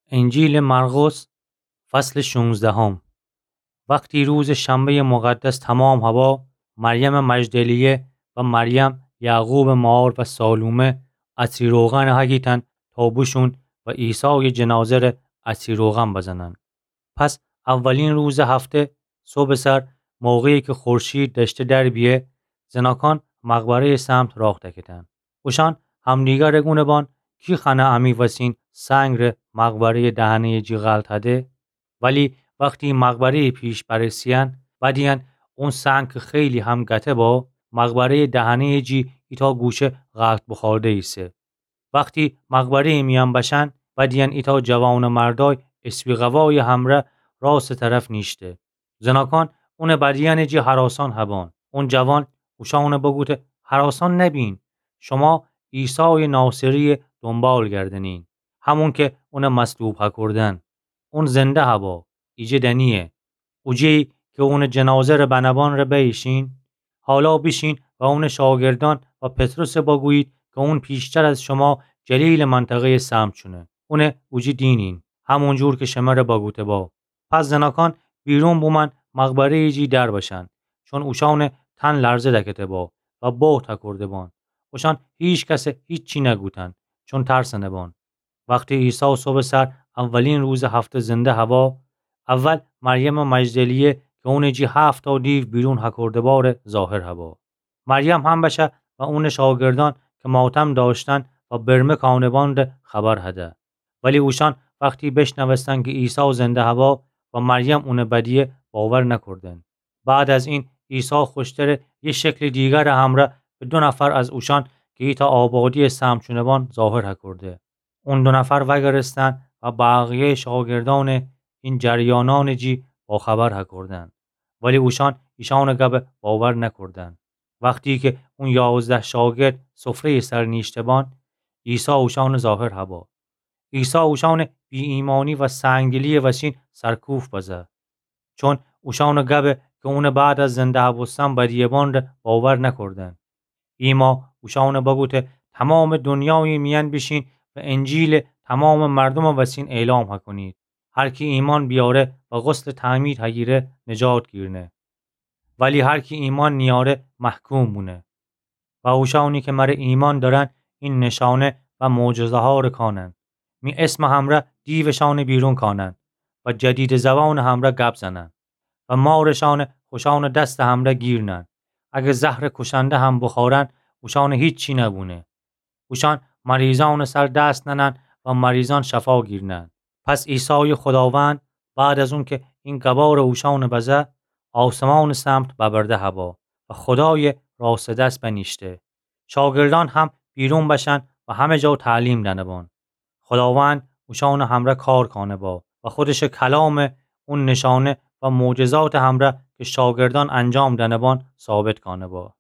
انجیل مرقس فصل 16. وقتی روز شنبه مقدس تمام هوا، مریم مجدلیه و مریم یعقوب مار و سالومه عصیر روغن هگیتن تا بشون و عیسی جنازه را عصیر روغن بزنن. پس اولین روز هفته صبح سر، موقعی که خورشید دشته در بیه، زناکان مقبره سمت راه دکتن. اوشان همدیگر رگونه بان کی خانه امی وسین سنگ ره مقبره دهنه جی غلط هده. ولی وقتی مقبره پیش برسیان بدیان اون سنگ خیلی هم گته با مقبره دهنه جی ایتا گوشه غلط بخورده ایسه. وقتی مقبره میان بشن بدیان ایتا جوان و مردای اسبیغوای همره راست طرف نیشته. زناکان اون بدیان جی حراسان هبان. اون جوان اوشان بگوته حراسان نبین، شما عیسی ناصری دنبال گردنین، همون که اون مصلوب ها کردن. اون زنده هبا ایجه دنیه. اوجی که اون جنازه رو بنبان رو بیشین، حالا بشین و اون شاگردان و پتروس بگویید که اون پیشتر از شما جلیل منطقه سمت شونه. اون اوجی دینین همون جور که شما رو بگوته با. پس زناکان بیرون بومن مقبره ایجی در باشن، چون اوشان تن لرزه دکته با و با تکرده بان. اوشان هیچ کس هیچ چی نگوتن چون ترسنه بان. وقتی عیسی صبح سر اولین روز هفته زنده هوا، اول مریم مجدلیه که اون جی 7 تا دیو بیرون هکرده بار ظاهر هوا. مریم هم بشه و اون شاگردان که ماتم داشتن و برمه کانبان خبر هده. ولی اوشان وقتی بشنوستن که عیسی زنده هوا و مریم اون بدیه باور نکردن. بعد از این عیسی خوشتر یه شکل دیگر همراه به 2 نفر از اوشان که ایتا آبادی سمچونبان ظاهر کرده. اون 2 نفر وگرستن و بقیه شاگردان این جریانان جی با خبر کردن. ولی اوشان ایشان گب باور نکردن. وقتی که اون 11 شاگرد سفره سر نیشتبان، عیسی اوشان ظاهر هوا. عیسی اوشان بی ایمانی و سنگلی وسین سرکوف بزه. چون اوشان گب که اون بعد از زنده هستن بدیبان را باور نکردن. ایما اوشان بگوته تمام دنیای میان بشین و انجیل تمام مردم وسین اعلام کنید. هر کی ایمان بیاره و غسل تعمید هگیره نجات گیرنه. ولی هر کی ایمان نیاره محکوم بونه. و اوشانی که مر ایمان دارن این نشانه و معجزه ها رو کانن. می اسم همراه دیوشان بیرون کانن و جدید زبان همراه گپ زنن و مارشان خوشان دست همراه گیرنن. اگه زهر کشنده هم بخورن اوشان هیچ چی نبونه. اوشان مریضان سر دست ننن و مریضان شفا گیرنن. پس عیسی خداوند بعد از اون که این گبار اوشان بزه، آسمان سمت ببرده هوا و خدای راست دست بنیشته. شاگردان هم بیرون بشن و همه جا تعلیم دنبان. خداوند اوشان همراه کار کانه با و خودش کلام اون نشانه و معجزات همراه که شاگردان انجام دنبان ثابت کانه با.